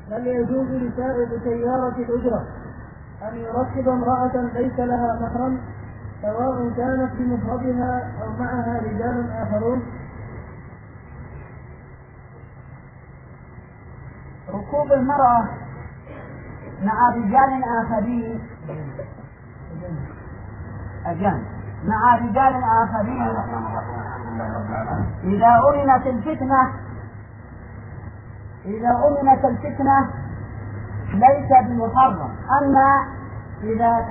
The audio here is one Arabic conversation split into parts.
هل يجوز لسائق سيارة الأجرة أن يركب امرأة ليس لها محرم سواء كانت بمفردها أو معها رجال آخرون؟ ركوب المرأة مع رجال آخرين إذا أمنت الفتنة ليس بمحرم. أما إذا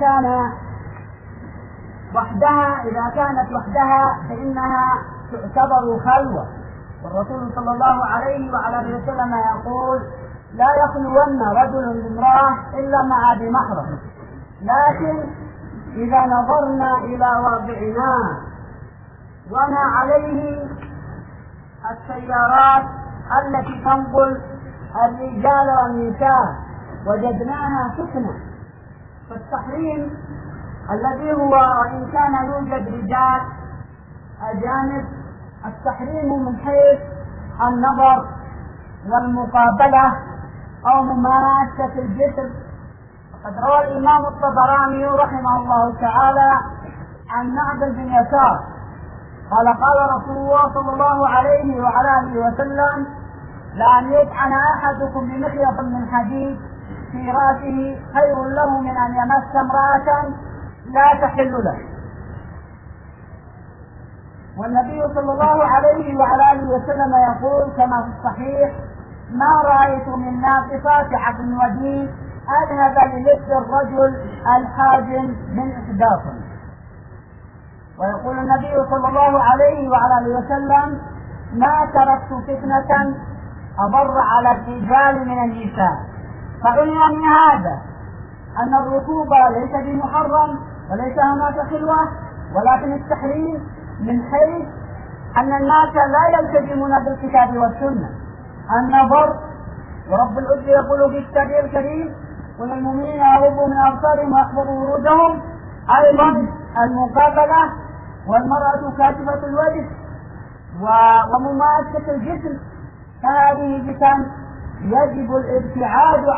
كانت وحدها فإنها تعتبر خلوة، والرسول صلى الله عليه وعلى آله وسلم يقول: لا يخلون رجل بامرأة إلا مع ذي محرم. لكن إذا نظرنا إلى واقعنا وما عليه السيارات التي تنقل الرجال والنساء وجدناها فتنة، فالتحريم الذي هو وإن كان يوجد رجال أجانب، التحريم من حيث النظر والمقابلة أو ممارسة الجسم. وقد روى الإمام الطبراني رحمه الله تعالى عن معبد بن يسار قال: قال رسول الله صلى الله عليه وعلى آله وسلم: لأن يطعن أحدكم بمخيط من حديد في رأسه خير له من أن يمس امرأة لا تحل له. والنبي صلى الله عليه وعلى آله وسلم يقول كما في الصحيح: ما رأيت من ناقصات عقل ودين أذهب للبس الرجل الحاجم من إحداثهم. ويقول النبي صلى الله عليه وعلى آله وسلم: ما تركت فتنة أضر على الرجال من النساء. فعلم من هذا أن الركوب ليس بمحرم وليس هناك خلوة، ولكن التحريم من حيث أن الناس لا يلتزمون بالكتاب والسنة. النظر، ورب العزة يقول في كتابه الكريم: والمؤمنين يغضوا من أبصارهم ويحفظوا فروجهم. أيضا المقابلة، والمرأة كاشفة الوجه وممارسة الجسم، فهذه فتن يجب الابتعاد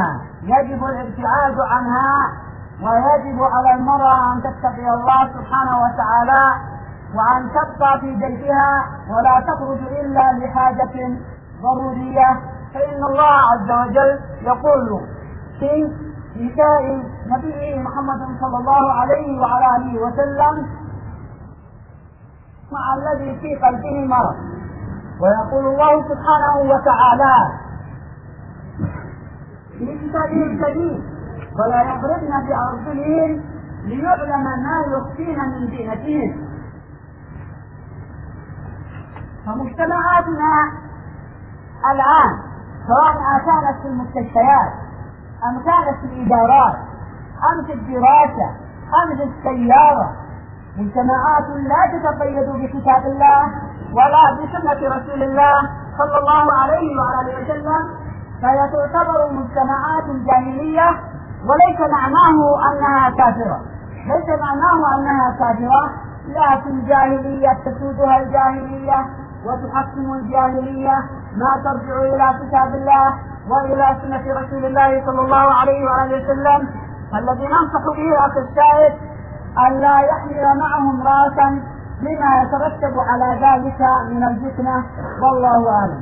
عنها، ويجب على المرأة أن تتقي الله سبحانه وتعالى وأن تبقى في بيتها ولا تخرج إلا لحاجة ضرورية. فإن الله عز وجل يقول في نساء نبيه محمد صلى الله عليه وعلى آله وسلم: مع الذي في قلبه مرض. ويقول الله سبحانه وتعالى في كتابه الكريم: ولا يضربن بأرجلهن ليعلم ما يخفين من زينتهن. فمجتمعاتنا الآن سواء كانت في المستشفيات أم كانت في الإدارات أم في الدراسة أم في السيارة، مجتمعات لا تتقيد بكتاب الله ولا بسنة رسول الله صلى الله عليه وآله وسلم، فهي تعتبر مجتمعات جاهلية. وليس معناه أنها كافرة، لكن جاهلية تسودها الجاهلية وتحكم الجاهلية، ما ترجع إلى كتاب الله وإلى سنة رسول الله صلى الله عليه وآله وسلم. الذي ننصح به أخي الشاهد أن لا يحمل معهم راسا لما يترتب على ذلك من الفتنة، والله أعلم.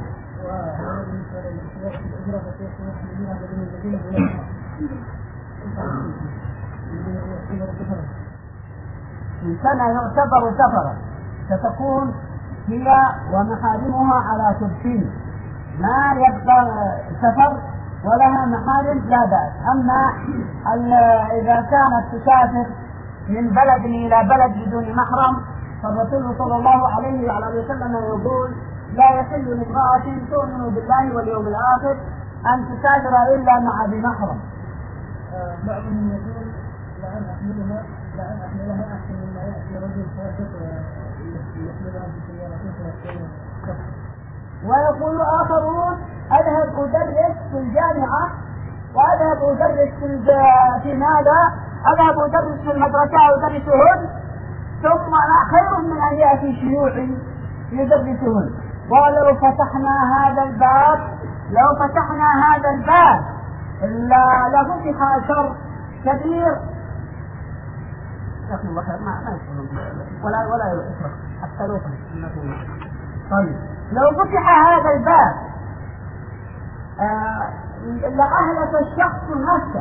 إن كان يعتبر سفرا ستكون هي ومحارمها على تبشين، ما يبقى سفر ولها محارم لا بأس. أما إذا كانت تسافر من بلد إلى بلد بدون محرم، فالرسول صلى الله عليه وعلى وسلم يقول: لا يحل لامرأة تؤمن بالله واليوم الآخر أن تسافر إلا مع ذي محرم. بعضهم يقول: لأن أحملها أحسن مما يأتي رجل فاسق يحملها في سيارته. ويقول آخرون: أذهب أدرس في الجامعة وأذهب أدرس في ماذا؟ أذهب أدرس في المدرسة أدرسهن، ثم أنا خير من أن يأتي شيوعي يدرسهن. ولو فتحنا هذا الباب لو فتحنا هذا الباب لفتح شر كبير. لكن ما ولا يفرق حتى لو طيب لو فتح هذا الباب لأهلك الشخص نفسه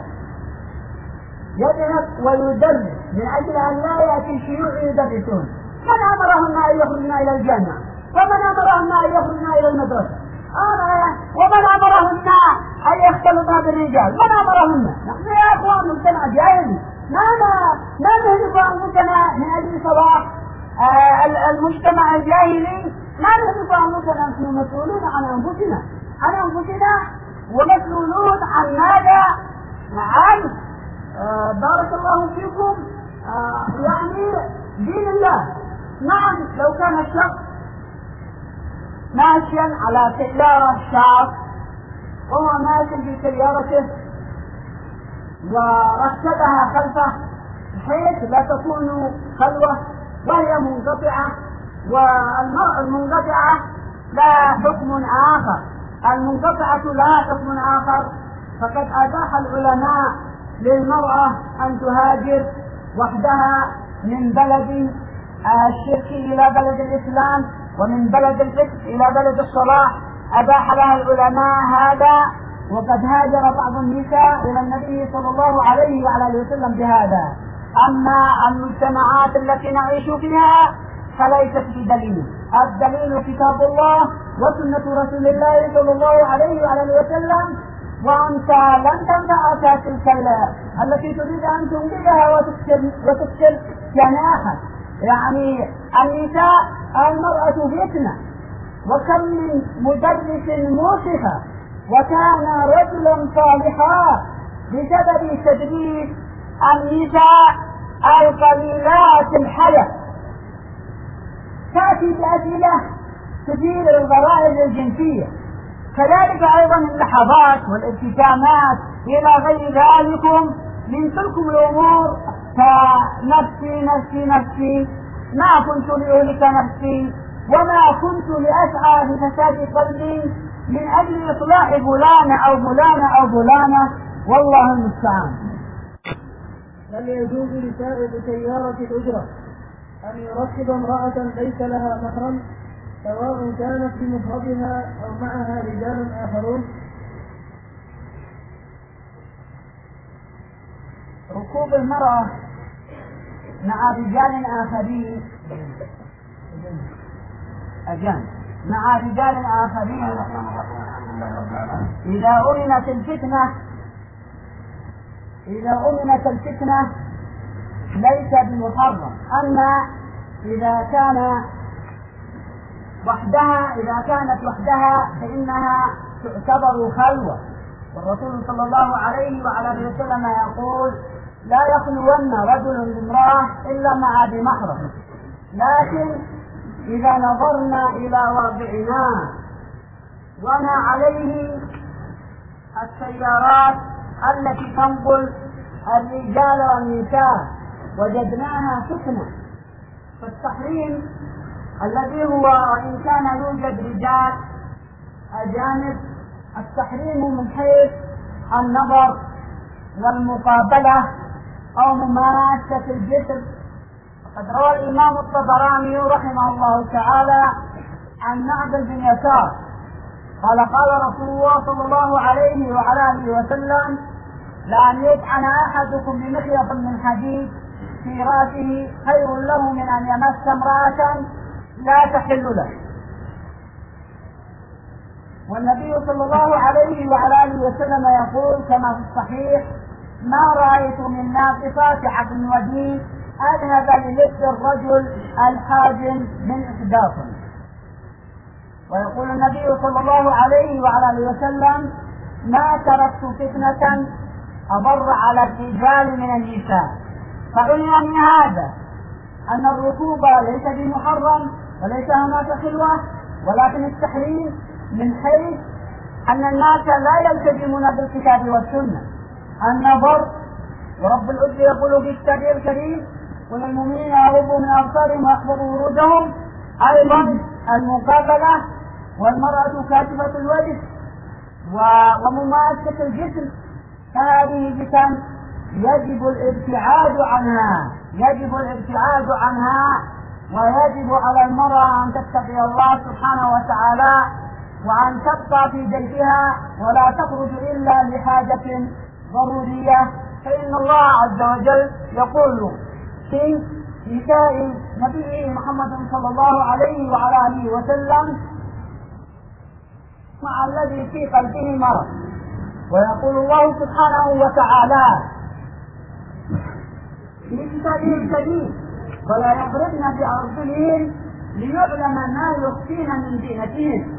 يذهب ويدرس من أجل أن لا يأتي شيوع يدرسون. من أمرهن أن يخرجن إلى الجامعة؟ ومن أمرهن أن يخرجن إلى المدرسة؟ ومن أمرهن أن يختلطن بالرجال؟ من أمرهن؟ نحن يا أخوان مجتمع جاهلي، ما نهلك أنفسنا من أجل صلاح المجتمع الجاهلي. ما نهلك أنفسنا، نحن مسؤولون عن أنفسنا ومسؤولون عن ماذا؟ عن بارك الله فيكم يعني دين الله. نعم لو كان الشخص ماشيا على سيارة شاب وهو ماشي في سيارته وركبها خلفه بحيث لا تكون خلوة وهي منقطعة، والمرأة المنقطعة لا حكم آخر، المنقطعة لا حكم آخر، فقد أباح العلماء للمرأة أن تهاجر وحدها من بلد الشرك إلى بلد الإسلام ومن بلد الفسق إلى بلد الصلاح. أباح لها العلماء هذا، وقد هاجر بعض النساء إلى النبي صلى الله عليه وعلى وسلم بهذا. أما المجتمعات التي نعيش فيها فليست بدليل، الدليل كتاب الله وسنة رسول الله صلى الله عليه وعلى وسلم. وأنت لن تنفعك تلك التي تريد أن تنجزها وتكسر جناحك. يعني النساء المرأة فتنة، وكم من مدرس موسخة وكان رجلا صالحا بسبب تدريس النساء القليلات الحياة تأتي بأسئلة تثير الغرائز الجنسية، كذلك أيضا اللحظات والابتسامات إلى غير ذلك من تلك الأمور. فنفسي ما كنت لأهلك نفسي وما كنت لأسعى بفساد قلبي من أجل إصلاح فلانة والله المستعان. هل يجوز لسائق سيارة الأجرة أن يركب امرأة ليس لها محرم سواء كانت بمفردها أو معها رجال آخرون؟ ركوب المرأة مع رجال آخرين إذا أمنت الفتنة ليس بمحرم. أما إذا كانت وحدها فإنها تعتبر خلوة، والرسول صلى الله عليه وعلى وسلم يقول لا يخلون رجل بامرأة إلا مع ذي محرم. لكن إذا نظرنا إلى واقعنا وما عليه السيارات التي تنقل الرجال والنساء وجدناها فتنة، فالتحريم الذي هو وإن كان يوجد رجال أجانب، التحريم من حيث النظر والمقابلة أو ممارسة الجسم. قد روى الإمام الطبراني رحمه الله تعالى عن معبد بن يسار قال قال رسول الله صلى الله عليه وعلى آله وسلم لأن يطعن أحدكم بمخيط من حديد في رأسه خير له من أن يمس امرأة لا تحل له. والنبي صلى الله عليه وعلى آله وسلم يقول كما في الصحيح ما رأيت من ناقصات عقل ودين أذهب للبس الرجل الحاجم من إحداثهم. ويقول النبي صلى الله عليه وعلى آله وسلم ما تركت فتنة أضر على الرجال من النساء. فعلم من هذا أن الركوب ليس بمحرم وليس هناك خلوة، ولكن التحريم من حيث أن الناس لا يلتزمون بالكتاب والسنة. النظر، ورب العزة يقول في كتابه الكريم وللمؤمنين يغضوا من أبصارهم ويحفظوا فروجهم. أيضا المقابلة، والمرأة كاشفة الوجه وممارسة الجسم، فهذه فتن يجب الابتعاد عنها، يجب الابتعاد عنها، ويجب على المرأة أن تتقي الله سبحانه وتعالى وأن تبقى في بيتها ولا تخرج إلا لحاجة ضرورية، فإن الله عز وجل يقول في نساء نبيه محمد صلى الله عليه وعلى آله وسلم: مع الذي في قلبه مرض. ويقول الله سبحانه وتعالى في كتابه الكريم: ولا يخرجن بأرجلهن ليعلم ما يخفين من زينتهن.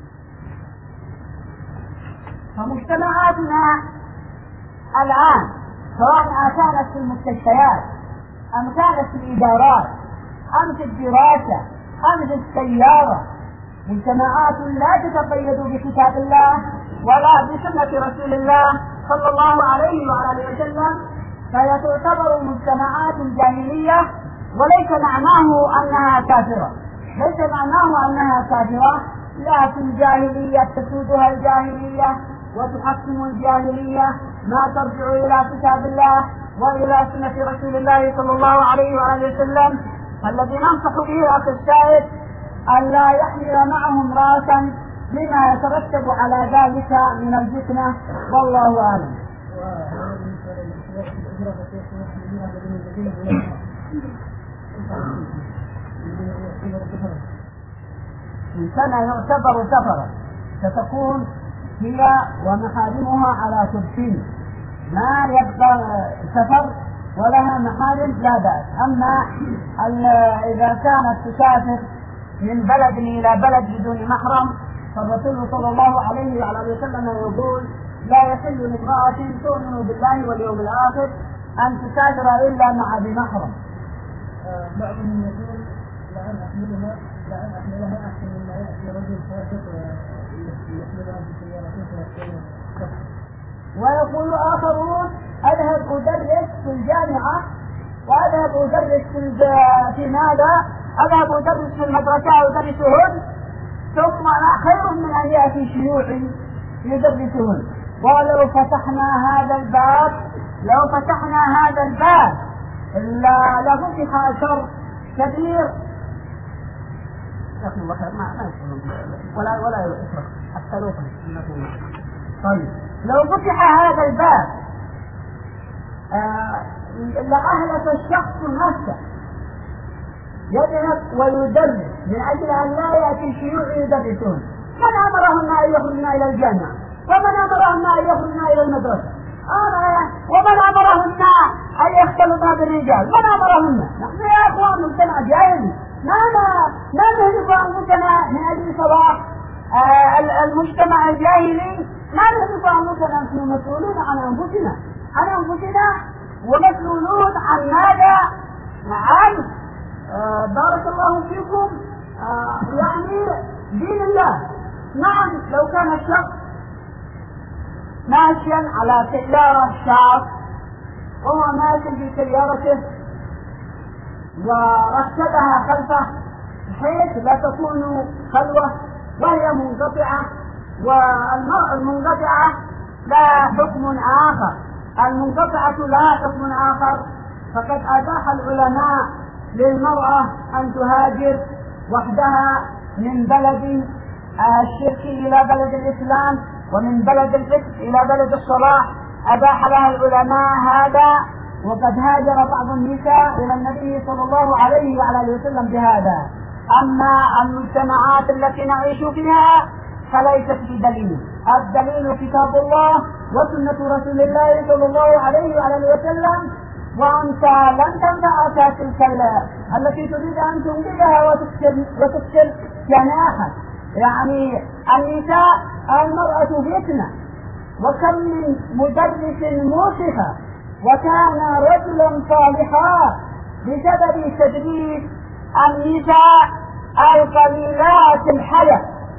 فمجتمعاتنا الآن سواء كانت في المستشفيات أم كانت في الإدارات أم في الدراسة أم في السيارة، مجتمعات لا تتقيد بكتاب الله ولا بسنة رسول الله صلى الله عليه وعلى آله وسلم، فهي تعتبر مجتمعات جاهلية، وليس معناه أنها كافرة، ليس معناه أنها كافرة، لكن جاهلية تسودها الجاهلية وتحكم الجاهلية، ما ترجع إلى كتاب الله وإلى سنة رسول الله صلى الله عليه وآله وسلم. فالذي ننصح به أخي الشاهد أن لا يحمل معهم راسا لما يترتب على ذلك من الفتنة، والله أعلم. إن كان يعتبر سفرا ستكون هي ومحارمها على تبسين، ما يبقى سفر ولها محارم لا بأس. أما إذا كانت تسافر من بلد إلى بلد بدون محرم، فالرسول صلى الله عليه وعلى آله وسلم يقول: لا يحل لامرأة تؤمن بالله واليوم الآخر أن تسافر إلا مع ذي محرم. بعضهم يقول: لأن أحملها أحسن مما يأتي رجل فاسق ويحملها في سيارته. ويقول آخرون: أذهب أدرس في الجامعة وأذهب أدرس في ماذا؟ أذهب أدرس في المدرسة أدرسهن، ثم خير من أن يأتي شيوع يدرسهن. ولو فتحنا هذا الباب لفتح شر كبير. جزاكم الله خير. ما ولا يفرق حتى لو طيب لو فتح هذا الباب لأهلك الشخص نفسه يذهب ويدرس من أجل أن لا يأتي شيوع يدرسون. من أمرهن أن يخرجن إلى الجامعة؟ ومن أمرهن أن يخرجن إلى المدرسة؟ ومن أمرهن أن يختلطن بالرجال؟ من أمرهن؟ نحن يا أخوان مجتمع جاهلي، ما نهدف أنفسنا من أجل صلاح المجتمع الجاهلي، ما نهدف أنفسنا. نحن مسؤولون عن أنفسنا ومسؤولون عن ماذا؟ عن بارك الله فيكم يعني دين الله. نعم، لو كان الشخص ماشيا على سيارة شاف وهو ماشي في سيارته وركبها خلفه بحيث لا تكون خلوة وهي منقطعة، والمنقطعة لا حكم آخر، المنقطعة لا حكم آخر، فقد أباح العلماء للمرأة أن تهاجر وحدها من بلد الشرك إلى بلد الإسلام ومن بلد الفسق إلى بلد الصلاح، أباح لها العلماء هذا. وقد هاجر بعض النساء إلى النبي صلى الله عليه وعلى آله وسلم بهذا. أما المجتمعات التي نعيش فيها فليست بدليل، الدليل كتاب الله وسنة رسول الله صلى الله عليه وعلى آله وسلم. وأنت لن تنفعك تلك التي تريد أن تنجبها وتكسر جناحها. يعني النساء المرأة فتنة، وكم من مدرس موسخة وكان رجلا صالحا بسبب تدريس النساء القليلات الحياة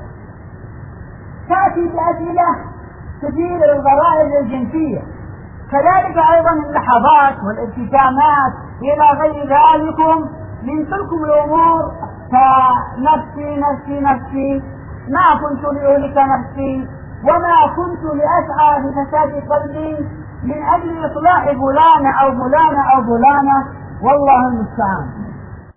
تأتي بأسئلة تثير الغرائز الجنسية، كذلك أيضا اللحظات والابتسامات إلى غير ذلك من تلك الأمور. فنفسي نفسي نفسي، ما كنت لأهلك نفسي وما كنت لأسعى لفساد قلبي من أجل إصلاح فلان أو فلانة أو فلانة، والله المستعان.